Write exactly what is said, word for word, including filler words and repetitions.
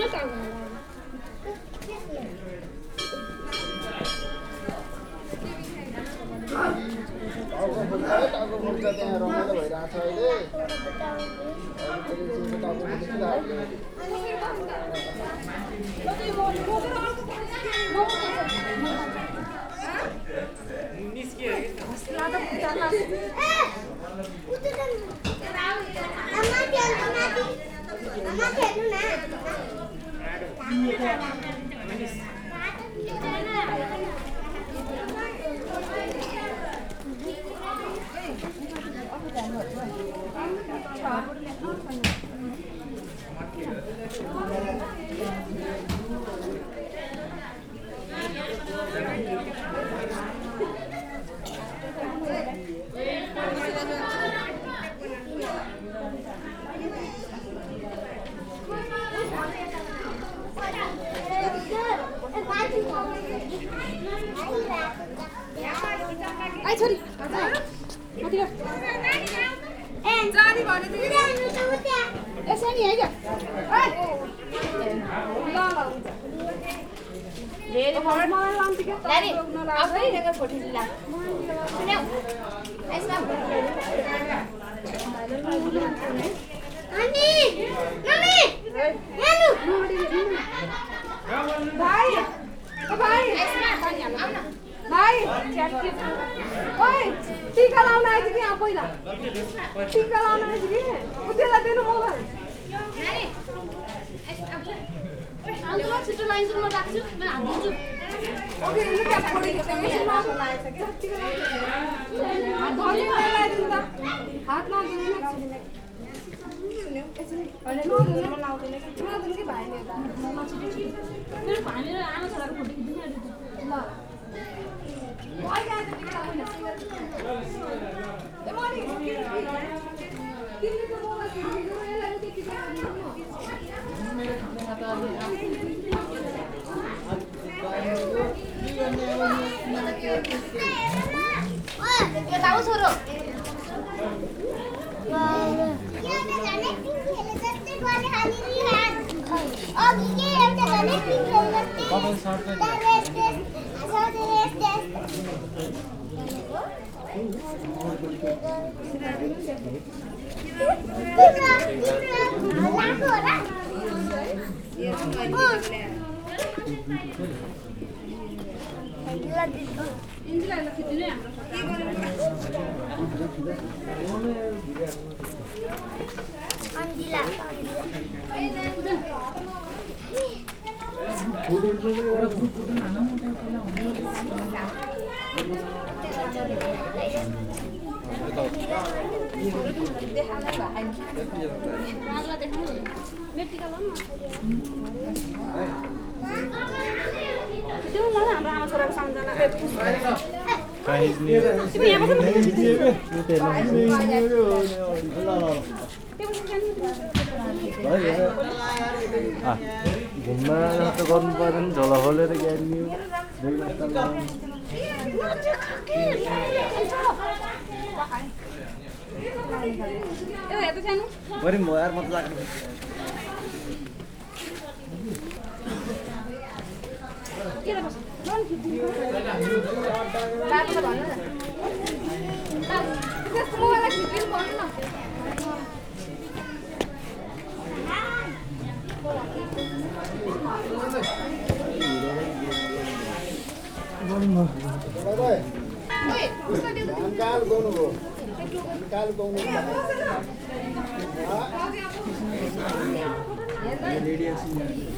Ai छोरी कति हो ए जानी भने तिमी यसै नि हैन ओइ ल ल धेरै मलाई मलाई लान्छु के नानी आफै हेरेर फोटो लिला सुन्यौ यसमा अनि मम्मी हेलो भाइ ओ भाइ यसमा पानी हाल्नु आउन भाइ च्याटकी ओइ टीका लाउन आइज कि यहाँ पहिला टीका लाउन आइज कि उतेला दिनु मोबाइल नानी आउँछ छिटो लाइन्स म राख्छु म हाल्छु ओके यो क्या फोडी के टेन्सन नगर्नु लागेछ के टीका लाउनु हात लाइदिनु त हात नदिनु न अनि नदिनु लाउँदैन कि नदिनु कि भाइले त मेरो भाइले आमा छोराको फोटो खिच्नु ल Why can't you come in? Come on, give me the ball. Give me the ball. I'll take it out. Oh, you tahu suruh. Kita jalan tinggal letakkan balik hari rihan. Oh, kita jalan tinggal letakkan. घुम्न त गर्नु पर्यो नि झोला खोलेर ग्यारियो बरी म यार मत लाग्नु Angkal gono go. Angkal gono. Ah. Lady